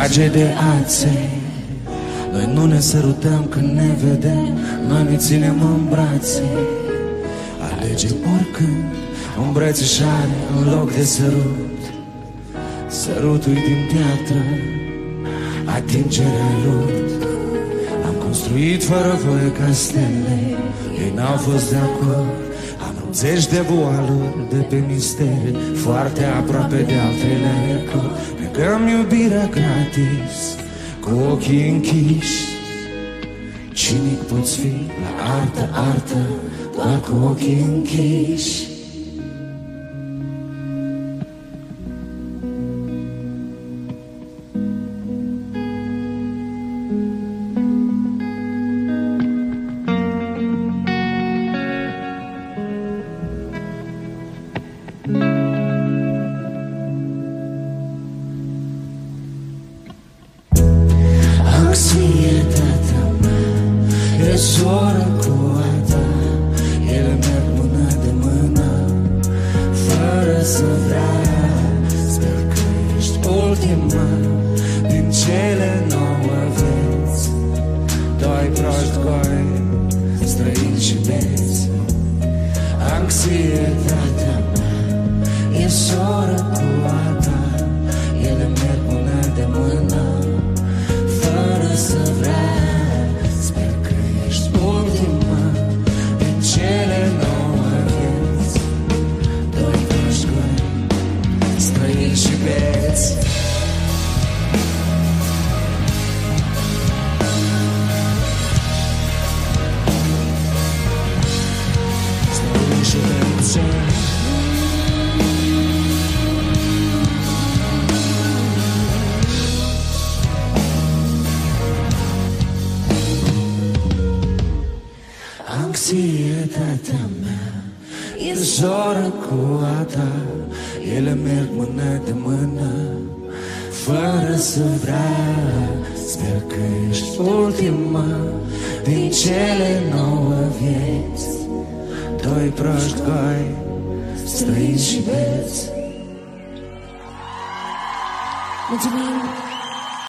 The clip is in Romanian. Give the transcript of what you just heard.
trage de ațe. Noi nu ne sărutăm când ne vedem, noi ne ținem în brațe. Alegem oricând o îmbrățișare în loc de sărut. Sărutul-i din piatră, atingerea lut. Am construit fără voie castele, ei n-au fost de acord. Am rupt zeci de voaluri de pe mistere, foarte aproape de al treilea record. Negăm iubirea gratis, cu ochii închiși. Cinic poți fi la artă, doar cu ochii închiși. Anxietatea mea e soră cu a ta, ele merg mână de mână, fără să vrea. Sper că ești ultima din cele 9 vieți. Doi proști goi, străini și beți. Anxietatea mea e soră cu a ta, ele merg mână de mână, fără să vrea. Sper că ești ultima din cele 9 vieți. Doi proști goi, străini și beți. Străini și beți. Anxietatea mea e soră cu a ta, ele merg mână de mână, fără să vrea. Sper că ești ultima din cele 9 vieți. Doi proști goi, străini și beți. Mulțumim!